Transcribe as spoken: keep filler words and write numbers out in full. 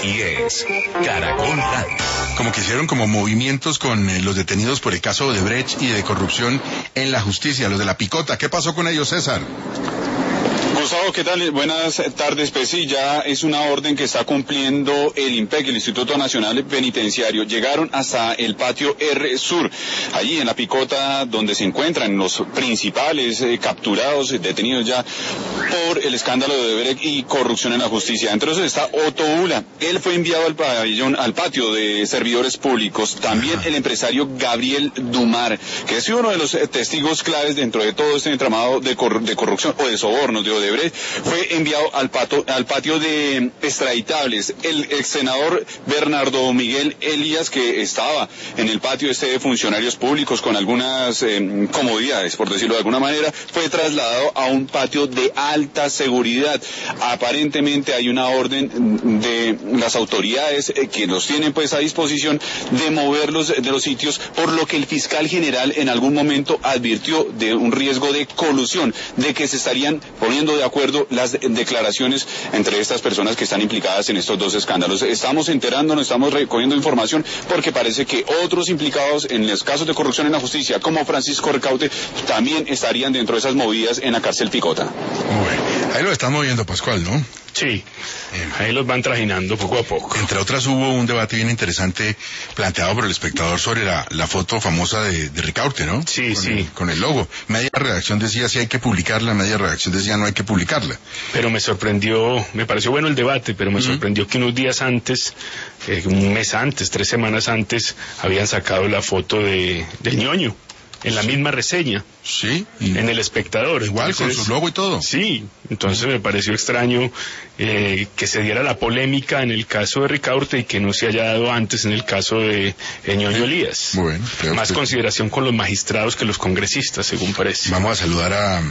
y es Caracol Radio. Como que hicieron como movimientos con eh, los detenidos por el caso de Brecht y de corrupción en la justicia, los de la picota. ¿Qué pasó con ellos, César? Gustavo, ¿qué tal? Buenas tardes. Pues sí, ya es una orden que está cumpliendo el INPEC, el Instituto Nacional Penitenciario. Llegaron hasta el patio R Sur, allí en la picota donde se encuentran los principales eh, capturados, eh, detenidos ya por el escándalo de Brecht y corrupción en la justicia. Entre ellos está Otto Ula. Él fue enviado al pabellón, al patio de servidores públicos. También el empresario Gabriel Dumar, que es uno de los eh, testigos claves dentro de todo este entramado de, cor de corrupción o de sobornos de Odebrecht. Fue enviado al, pato, al patio de extraditables. El ex senador Bernardo Miguel Elías, que estaba en el patio este de funcionarios públicos con algunas eh, comodidades, por decirlo de alguna manera, fue trasladado a un patio de alta seguridad. Aparentemente hay una orden de las autoridades eh, que los tienen pues a disposición de moverlos de los sitios, por lo que el fiscal general en algún momento advirtió de un riesgo de colusión, de que se estarían poniendo de acuerdo las declaraciones entre estas personas que están implicadas en estos dos escándalos. Estamos enterándonos, estamos recogiendo información porque parece que otros implicados en los casos de corrupción en la justicia, como Francisco Ricaurte, también estarían dentro de esas movidas en la cárcel Picota. Bueno, ahí lo están moviendo, Pascual, ¿no? Sí, ahí los van trajinando poco a poco. Entre otras hubo un debate bien interesante planteado por el espectador sobre la, la foto famosa de, de Ricaurte, ¿no? Sí, con sí. El, con el logo. Media redacción decía sí hay que publicarla, media redacción decía no hay que publicarla. Pero me sorprendió, me pareció bueno el debate, pero me uh-huh. sorprendió que unos días antes, eh, un mes antes, tres semanas antes, habían sacado la foto de, de Ñoño. En la misma reseña. Sí. En El Espectador. Igual, entonces, con su logo y todo. Sí. Entonces me pareció extraño eh, que se diera la polémica en el caso de Ricaurte y que no se haya dado antes en el caso de Ñoño Elías. Bueno. Más usted. Consideración con los magistrados que los congresistas, según parece. Vamos a saludar a